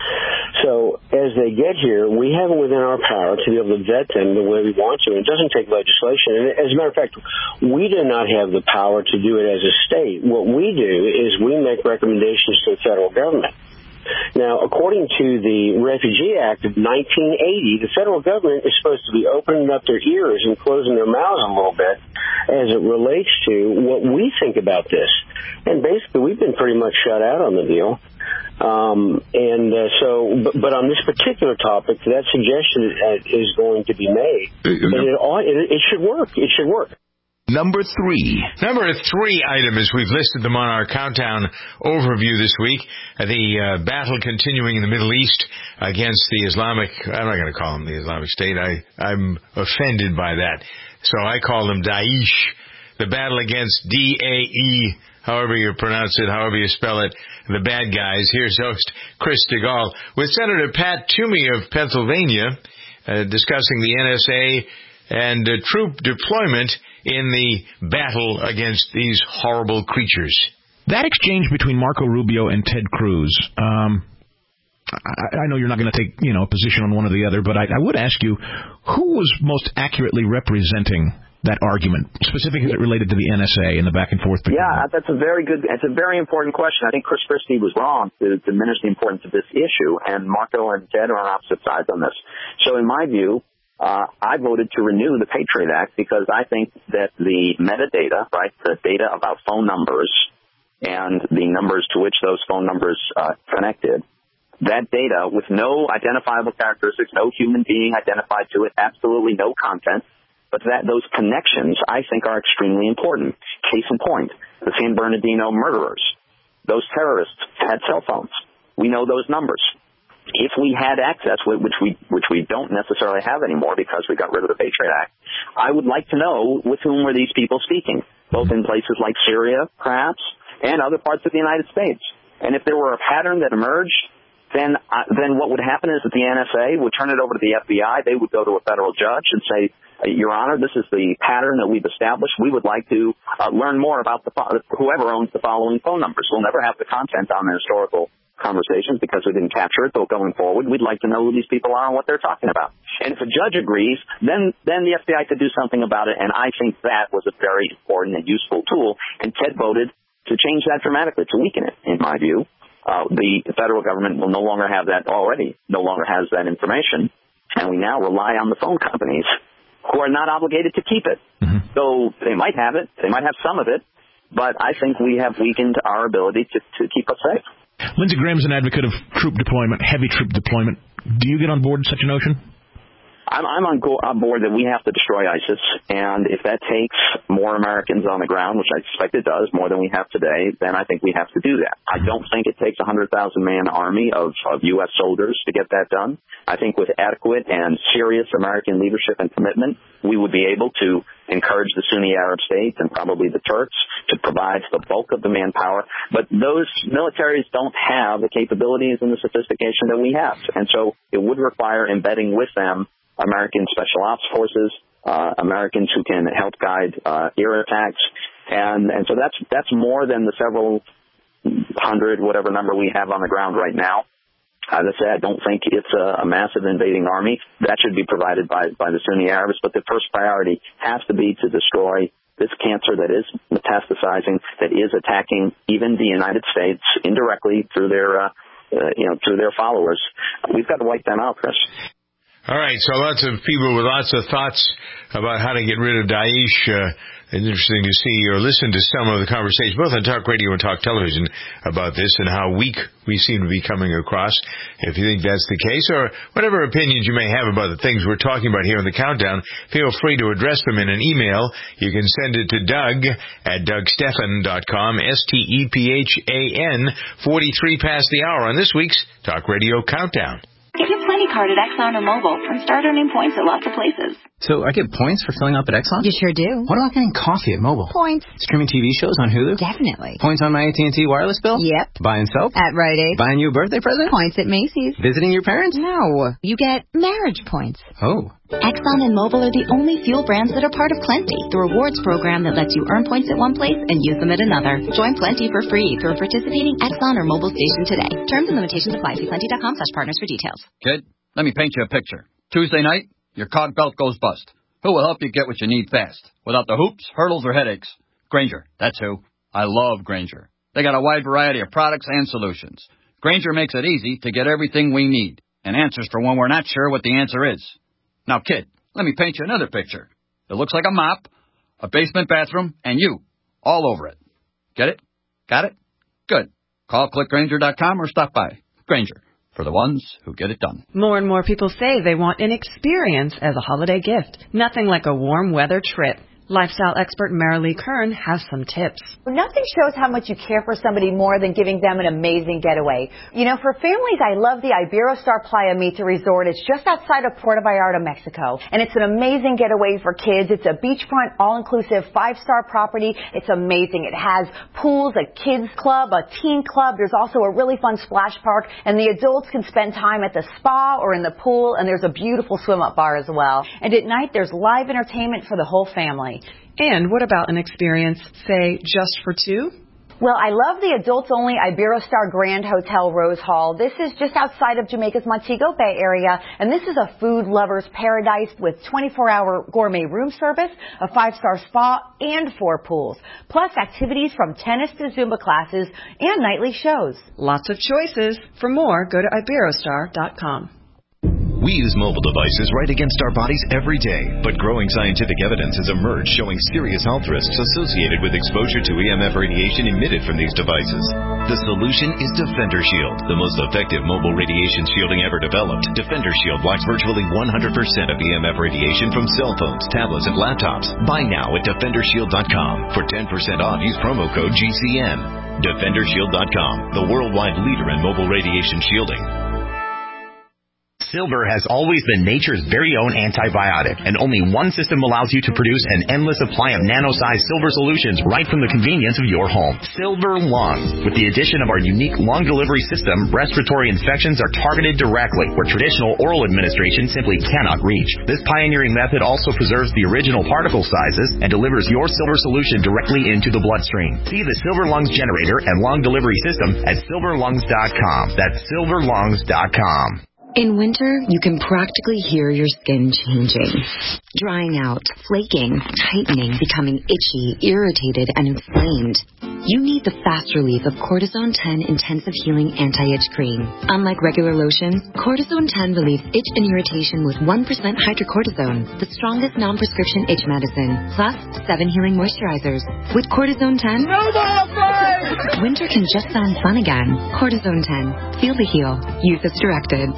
So as they get here, we have it within our power to be able to vet them the way we want to. It doesn't take legislation. And as a matter of fact, we do not have the power to do it as a state. What we do is we make recommendations to the federal government. Now, according to the Refugee Act of 1980, the federal government is supposed to be opening up their ears and closing their mouths a little bit as it relates to what we think about this. And basically, we've been pretty much shut out on the deal. But on this particular topic, that suggestion is going to be made. And it should work. It should work. Number 3. Number 3 item, as we've listed them on our countdown overview this week, the battle continuing in the Middle East against the Islamic, I'm not going to call them the Islamic State, I'm offended by that. So I call them Daesh. The battle against D-A-E, however you pronounce it, however you spell it, the bad guys. Here's host Chris DeGaulle with Senator Pat Toomey of Pennsylvania discussing the NSA and troop deployment in the battle against these horrible creatures. That exchange between Marco Rubio and Ted Cruz, I know you're not going to take a position on one or the other, but I would ask you, who was most accurately representing that argument, specifically as it related to the NSA and the back and forth? Yeah, it's a very important question. I think Chris Christie was wrong to diminish the importance of this issue, and Marco and Ted are on opposite sides on this. So in my view, I voted to renew the Patriot Act because I think that the metadata, right, the data about phone numbers and the numbers to which those phone numbers connected, that data with no identifiable characteristics, no human being identified to it, absolutely no content, but that those connections, I think, are extremely important. Case in point, the San Bernardino murderers, those terrorists had cell phones. We know those numbers. If we had access, which we don't necessarily have anymore because we got rid of the Patriot Act, I would like to know with whom were these people speaking, both in places like Syria, perhaps, and other parts of the United States. And if there were a pattern that emerged, then what would happen is that the NSA would turn it over to the FBI. They would go to a federal judge and say, Your Honor, this is the pattern that we've established. We would like to learn more about whoever owns the following phone numbers. We'll never have the content on the historical conversations because we didn't capture it, but going forward, we'd like to know who these people are and what they're talking about. And if a judge agrees, then the FBI could do something about it, and I think that was a very important and useful tool, and Ted voted to change that dramatically, to weaken it, in my view. The federal government will no longer have that already, no longer has that information, and we now rely on the phone companies who are not obligated to keep it. Mm-hmm. So they might have it, they might have some of it, but I think we have weakened our ability to keep us safe. Lindsey Graham's an advocate of troop deployment, heavy troop deployment. Do you get on board such a notion? I'm on board that we have to destroy ISIS, and if that takes more Americans on the ground, which I expect it does, more than we have today, then I think we have to do that. I don't think it takes a 100,000-man army of U.S. soldiers to get that done. I think with adequate and serious American leadership and commitment, we would be able to encourage the Sunni Arab states and probably the Turks to provide the bulk of the manpower. But those militaries don't have the capabilities and the sophistication that we have. And so it would require embedding with them American special ops forces, Americans who can help guide air attacks. And so that's more than the several hundred, whatever number we have on the ground right now. As I said, I don't think it's a massive invading army. That should be provided by the Sunni Arabs, but the first priority has to be to destroy this cancer that is metastasizing, that is attacking even the United States indirectly through their followers. We've got to wipe them out, Chris. All right, so lots of people with lots of thoughts about how to get rid of Daesh. It's interesting to see or listen to some of the conversation, both on talk radio and talk television, about this and how weak we seem to be coming across. If you think that's the case, or whatever opinions you may have about the things we're talking about here in the countdown, feel free to address them in an email. You can send it to Doug at DougStephan.com, STEPHAN, 43 past the hour on this week's Talk Radio Countdown. Get your Plenty card at Exxon or Mobil and start earning points at lots of places. So I get points for filling up at Exxon? You sure do. What about getting coffee at Mobil? Points. Streaming TV shows on Hulu? Definitely. Points on my AT&T wireless bill? Yep. Buying soap? At Rite Aid. Buying you a birthday present? Points at Macy's. Visiting your parents? No. You get marriage points. Oh. Exxon and Mobil are the only fuel brands that are part of Plenty, the rewards program that lets you earn points at one place and use them at another. Join Plenty for free through a participating Exxon or Mobil station today. Terms and limitations apply. See plenty.com/partners for details. Kid, let me paint you a picture. Tuesday night, your cog belt goes bust. Who will help you get what you need fast, without the hoops, hurdles, or headaches? Grainger, that's who. I love Grainger. They got a wide variety of products and solutions. Grainger makes it easy to get everything we need, and answers for when we're not sure what the answer is. Now, kid, let me paint you another picture. It looks like a mop, a basement bathroom, and you, all over it. Get it? Got it? Good. Call clickgrainger.com or stop by. Grainger, for the ones who get it done. More and more people say they want an experience as a holiday gift. Nothing like a warm weather trip. Lifestyle expert Marilee Kern has some tips. Nothing shows how much you care for somebody more than giving them an amazing getaway. You know, for families, I love the Iberostar Playa Mita Resort. It's just outside of Puerto Vallarta, Mexico. And it's an amazing getaway for kids. It's a beachfront, all-inclusive, 5-star property. It's amazing. It has pools, a kids club, a teen club. There's also a really fun splash park. And the adults can spend time at the spa or in the pool. And there's a beautiful swim-up bar as well. And at night, there's live entertainment for the whole family. And what about an experience, say, just for two? Well, I love the adults-only Iberostar Grand Hotel Rose Hall. This is just outside of Jamaica's Montego Bay area, and this is a food lover's paradise with 24-hour gourmet room service, a 5-star spa, and 4 pools, plus activities from tennis to Zumba classes and nightly shows. Lots of choices. For more, go to Iberostar.com. We use mobile devices right against our bodies every day, but growing scientific evidence has emerged showing serious health risks associated with exposure to EMF radiation emitted from these devices. The solution is Defender Shield, the most effective mobile radiation shielding ever developed. Defender Shield blocks virtually 100% of EMF radiation from cell phones, tablets, and laptops. Buy now at DefenderShield.com. For 10% off, use promo code GCN. DefenderShield.com, the worldwide leader in mobile radiation shielding. Silver has always been nature's very own antibiotic, and only one system allows you to produce an endless supply of nano-sized silver solutions right from the convenience of your home. Silver Lungs. With the addition of our unique lung delivery system, respiratory infections are targeted directly, where traditional oral administration simply cannot reach. This pioneering method also preserves the original particle sizes and delivers your silver solution directly into the bloodstream. See the Silver Lungs generator and lung delivery system at silverlungs.com. That's silverlungs.com. In winter, you can practically hear your skin changing, drying out, flaking, tightening, becoming itchy, irritated, and inflamed. You need the fast relief of Cortisone 10 Intensive Healing Anti-Itch Cream. Unlike regular lotions, Cortisone 10 relieves itch and irritation with 1% hydrocortisone, the strongest non-prescription itch medicine, plus 7 healing moisturizers. With Cortisone 10, winter can just sound fun again. Cortisone 10. Feel the heal. Use as directed.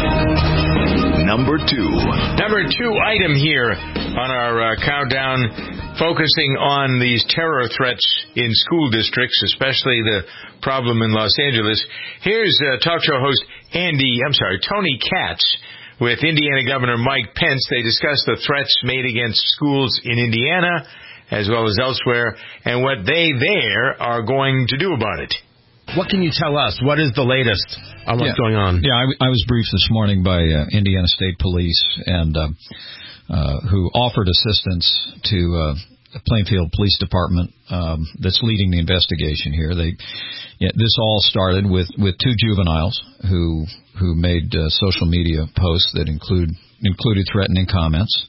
Number 2 item here on our countdown, focusing on these terror threats in school districts, especially the problem in Los Angeles. Here's talk show host Tony Katz with Indiana Governor Mike Pence. They discuss the threats made against schools in Indiana as well as elsewhere and what they there are going to do about it. What can you tell us? What is the latest on what's going on? Yeah, I was briefed this morning by Indiana State Police and who offered assistance to the Plainfield Police Department that's leading the investigation here. This all started with 2 juveniles who made social media posts that included threatening comments.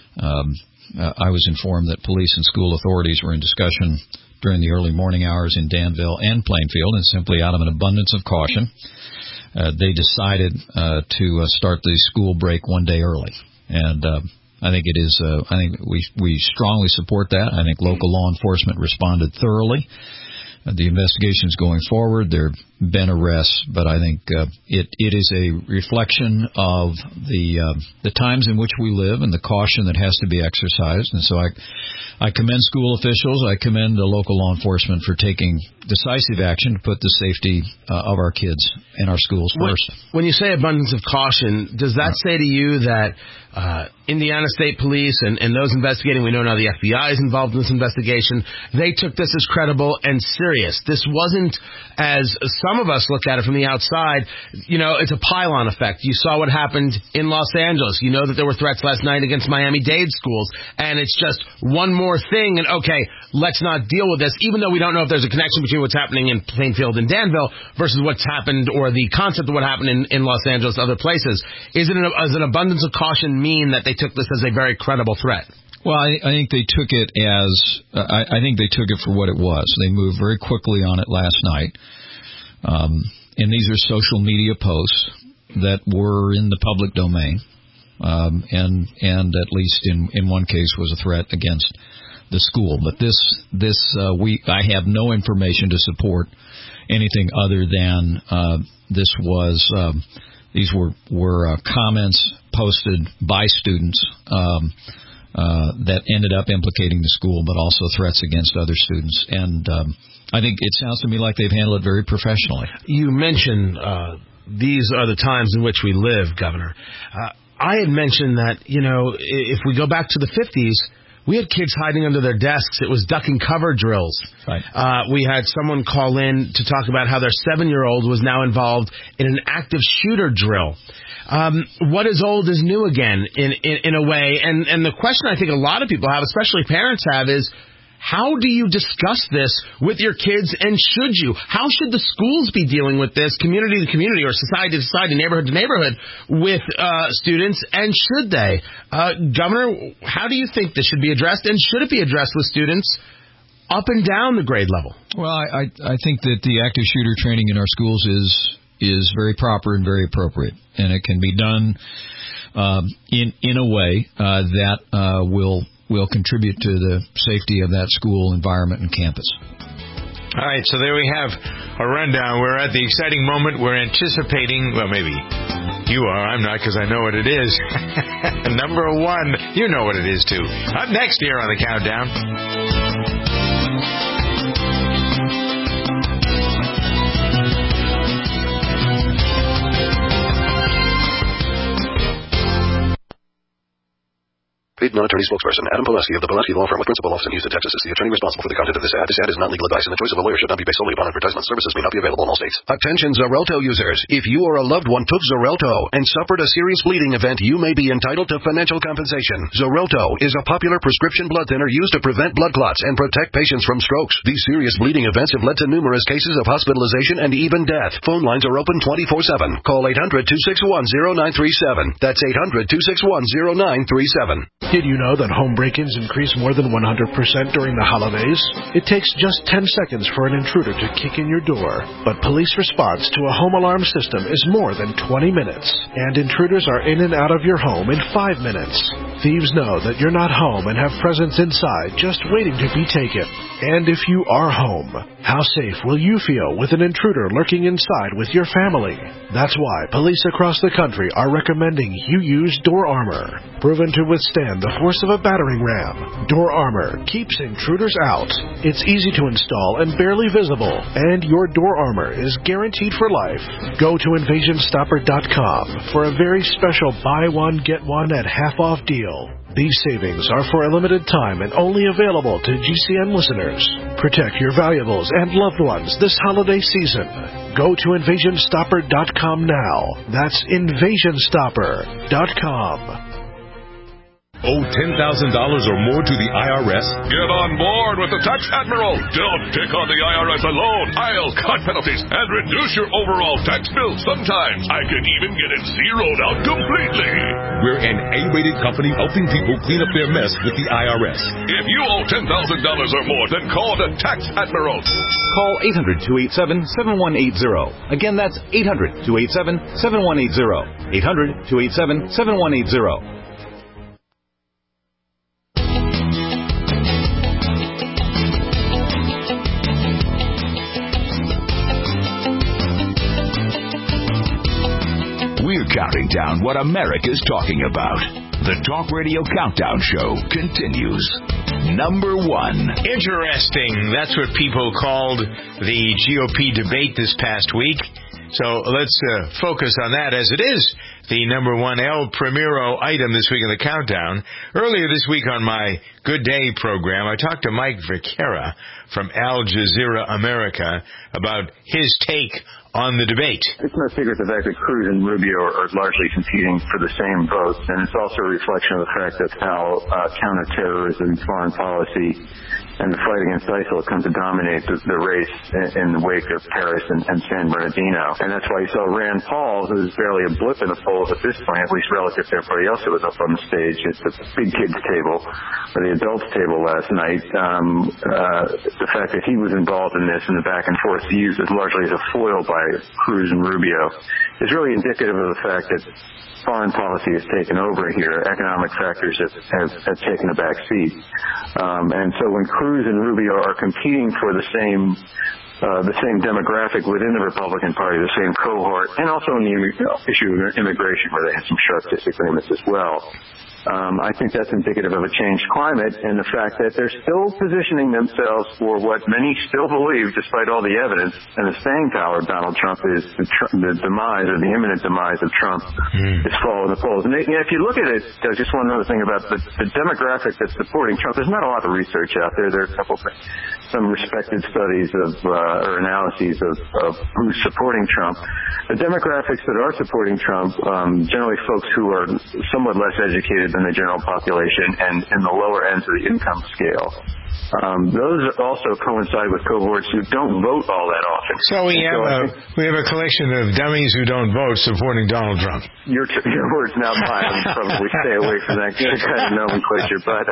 I was informed that police and school authorities were in discussion during the early morning hours in Danville and Plainfield, and simply out of an abundance of caution, they decided to start the school break one day early. And I think we strongly support that. I think local law enforcement responded thoroughly. The investigation is going forward. There have been arrests, but I think it is a reflection of the times in which we live and the caution that has to be exercised. And so I commend school officials. I commend the local law enforcement for taking decisive action to put the safety of our kids in our schools first. When you say abundance of caution, does that say to you that Indiana State Police and those investigating, we know now the FBI is involved in this investigation, they took this as credible and serious? This wasn't, as some of us look at it from the outside, it's a pile-on effect. You saw what happened in Los Angeles. You know that there were threats last night against Miami-Dade schools, and it's just one more thing, and okay, let's not deal with this, even though we don't know if there's a connection between what's happening in Plainfield and Danville versus what's happened, or the concept of what happened in Los Angeles, other places. Does an abundance of caution mean that they took this as a very credible threat? Well, I think they took it I think they took it for what it was. They moved very quickly on it last night. And these are social media posts that were in the public domain. And at least in one case was a threat against the school. But I have no information to support anything other than these were comments posted by students that ended up implicating the school, but also threats against other students. And I think it sounds to me like they've handled it very professionally. You mentioned these are the times in which we live, Governor. I had mentioned that, if we go back to the 50s, we had kids hiding under their desks. It was duck and cover drills. Right. We had someone call in to talk about how their 7-year-old was now involved in an active shooter drill. What is old is new again, in a way. And the question I think a lot of people have, especially parents have, is how do you discuss this with your kids, and should you? How should the schools be dealing with this, community to community or society to society, neighborhood to neighborhood, with students, and should they? Governor, how do you think this should be addressed, and should it be addressed with students up and down the grade level? Well, I think that the active shooter training in our schools is very proper and very appropriate, and it can be done in a way that will contribute to the safety of that school environment and campus. All right, so there we have a rundown. We're at the exciting moment. We're anticipating, well, maybe you are. I'm not, because I know what it is. Number one, you know what it is, too. Up next here on the Countdown. Paid non-attorney spokesperson Adam Pulaski of the Pulaski Law Firm with principal office in Houston, Texas is the attorney responsible for the content of this ad. This ad is not legal advice, and the choice of a lawyer should not be based solely upon advertisement. Services may not be available in all states. Attention Xarelto users. If you or a loved one took Xarelto and suffered a serious bleeding event, you may be entitled to financial compensation. Xarelto is a popular prescription blood thinner used to prevent blood clots and protect patients from strokes. These serious bleeding events have led to numerous cases of hospitalization and even death. Phone lines are open 24/7. Call 800-261-0937. That's 800-261-0937. Did you know that home break-ins increase more than 100% during the holidays? It takes just 10 seconds for an intruder to kick in your door. But police response to a home alarm system is more than 20 minutes. And intruders are in and out of your home in 5 minutes. Thieves know that you're not home and have presents inside just waiting to be taken. And if you are home, how safe will you feel with an intruder lurking inside with your family? That's why police across the country are recommending you use Door Armor. Proven to withstand the force of a battering ram, Door Armor keeps intruders out. It's easy to install and barely visible, and your Door Armor is guaranteed for life. Go to InvasionStopper.com for a very special buy one, get one at half-off deal. These savings are for a limited time and only available to GCN listeners. Protect your valuables and loved ones this holiday season. Go to InvasionStopper.com now. That's InvasionStopper.com. Owe $10,000 or more to the IRS? Get on board with the Tax Admiral. Don't take on the IRS alone. I'll cut penalties and reduce your overall tax bill. Sometimes I can even get it zeroed out completely. We're an A-rated company helping people clean up their mess with the IRS. If you owe $10,000 or more, then call the Tax Admiral. Call 800-287-7180. Again, that's 800-287-7180. 800-287-7180. We're counting down what America's talking about. The Talk Radio Countdown Show continues. Number one. Interesting. That's what people called the GOP debate this past week. So let's focus on that, as it is the number one El Primero item this week in the Countdown. Earlier this week on my Good Day program, I talked to Mike Viqueira from Al Jazeera America about his take on the debate. It's no secret the fact that Cruz and Rubio are largely competing for the same votes, and it's also a reflection of the fact that how counterterrorism, foreign policy, and the fight against ISIL come to dominate the race in the wake of Paris and San Bernardino. And that's why you saw Rand Paul, who's barely a blip in the polls at this point, at least relative to everybody else who was up on the stage at the big kids table, or the adults table last night. The fact that he was involved in this and the back and forth used as largely as a foil by Cruz and Rubio is really indicative of the fact that foreign policy has taken over here. Economic factors have taken a back seat. And so when Cruz and Rubio are competing for the same demographic within the Republican Party, the same cohort, and also on the issue of immigration, where they had some sharp disagreements as well. I think that's indicative of a changed climate and the fact that they're still positioning themselves for what many still believe, despite all the evidence and the staying power of Donald Trump, is the demise or the imminent demise of Trump is falling in the polls. And if you look at it, just one other thing about the demographic that's supporting Trump, there's not a lot of research out there. There are a couple of some respected studies or analyses of who's supporting Trump. The demographics that are supporting Trump, generally folks who are somewhat less educated than the general population and in the lower ends of the income scale. those also coincide with cohorts who don't vote all that often. So we have a collection of dummies who don't vote supporting Donald Trump. Your words, not mine. I would probably stay away from that kind of nomenclature. But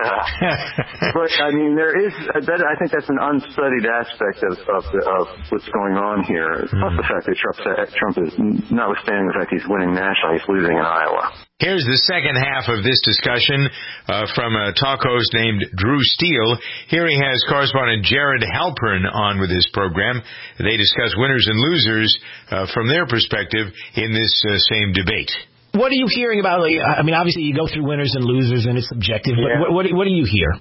I mean, there is. I think that's an unstudied aspect of what's going on here. Plus the fact that Trump is, notwithstanding the fact he's winning nationally, he's losing in Iowa. Here's the second half of this discussion from a talk host named Drew Steele. Here he has correspondent Jared Halpern on with his program. They discuss winners and losers from their perspective in this same debate. What are you hearing about? I mean, obviously you go through winners and losers, and it's subjective. But what do you hear?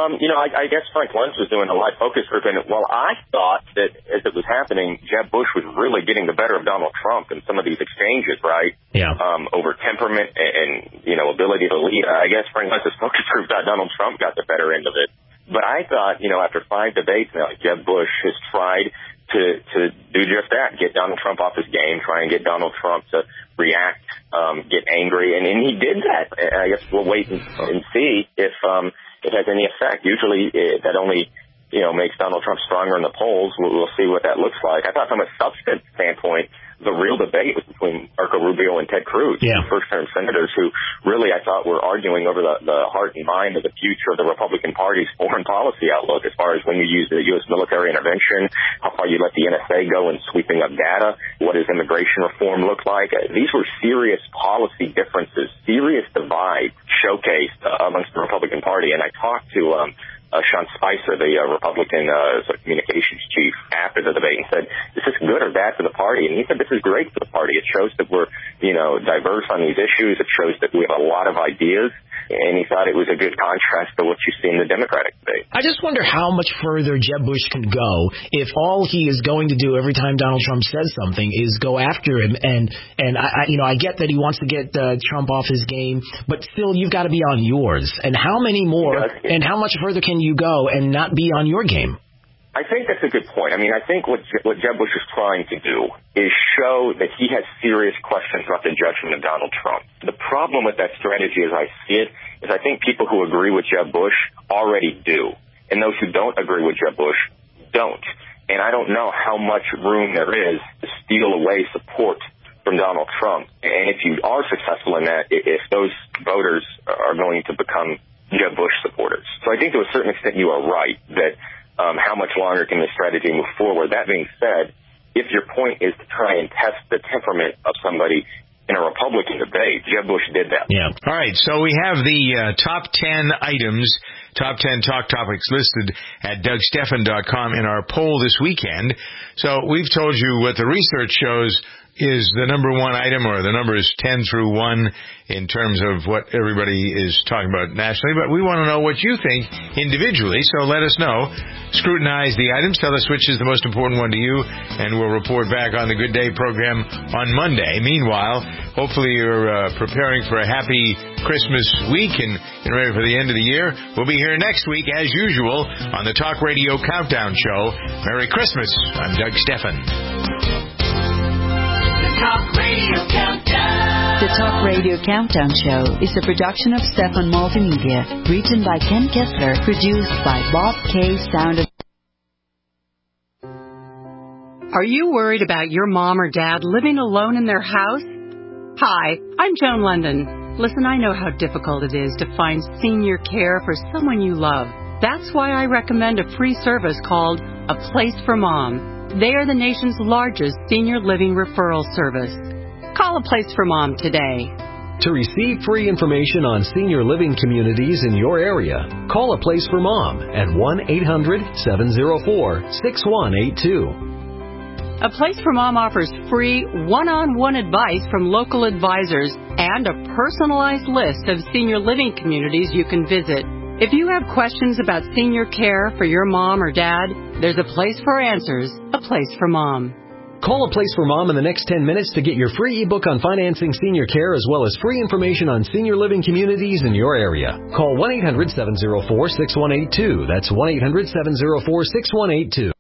I guess Frank Luntz was doing a live focus group, and while I thought that as it was happening, Jeb Bush was really getting the better of Donald Trump in some of these exchanges, right? Yeah. Over temperament and ability to lead. I guess Frank Luntz's focus group thought Donald Trump got the better end of it. But I thought, after 5 debates now, Jeb Bush has tried to do just that, get Donald Trump off his game, try and get Donald Trump to react, get angry, and he did that. I guess we'll wait and see if it has any effect. Usually that only, makes Donald Trump stronger in the polls. We'll see what that looks like. I thought from a substance standpoint, the real debate was between Marco Rubio and Ted Cruz, first-term senators who really, I thought, were arguing over the heart and mind of the future of the Republican Party's foreign policy outlook as far as when you use the U.S. military intervention, how far you let the NSA go in sweeping up data, what does immigration reform look like. These were serious policy differences, serious divides showcased amongst the Republican Party. And I talked to Sean Spicer, the Republican communications chief, after the debate and said, is this good or bad for the party? And he said, this is great for the party. It shows that we're, diverse on these issues. It shows that we have a lot of ideas. And he thought it was a good contrast to what you see in the Democratic debate. I just wonder how much further Jeb Bush can go if all he is going to do every time Donald Trump says something is go after him. And I get that he wants to get Trump off his game, but still you've got to be on yours. And how many more and how much further can you go and not be on your game? I think that's a good point. I mean, I think what Jeb Bush is trying to do is show that he has serious questions about the judgment of Donald Trump. The problem with that strategy, as I see it, is I think people who agree with Jeb Bush already do, and those who don't agree with Jeb Bush don't. And I don't know how much room there is to steal away support from Donald Trump. And if you are successful in that, if those voters are going to become Jeb Bush supporters. So I think to a certain extent you are right that how much longer can this strategy move forward? That being said, if your point is to try and test the temperament of somebody in a Republican debate, Jeb Bush did that. Yeah. All right, so we have the top 10 items, top 10 talk topics listed at DougStephan.com in our poll this weekend. So we've told you what the research shows is the number one item, or the numbers 10 through 1 in terms of what everybody is talking about nationally. But we want to know what you think individually, so let us know. Scrutinize the items. Tell us which is the most important one to you, and we'll report back on the Good Day program on Monday. Meanwhile, hopefully you're preparing for a happy Christmas week and ready for the end of the year. We'll be here next week, as usual, on the Talk Radio Countdown Show. Merry Christmas. I'm Doug Stephan. Talk Radio Countdown. The Talk Radio Countdown Show is a production of Stephan Multimedia, written by Ken Kessler, produced by Bob K. Sound. Are you worried about your mom or dad living alone in their house? Hi, I'm Joan London. Listen, I know how difficult it is to find senior care for someone you love. That's why I recommend a free service called A Place for Mom. They are the nation's largest senior living referral service. Call A Place for Mom today. To receive free information on senior living communities in your area, call A Place for Mom at 1-800-704-6182. A Place for Mom offers free one-on-one advice from local advisors and a personalized list of senior living communities you can visit. If you have questions about senior care for your mom or dad, there's a place for answers, A Place for Mom. Call A Place for Mom in the next 10 minutes to get your free ebook on financing senior care, as well as free information on senior living communities in your area. Call 1-800-704-6182. That's 1-800-704-6182.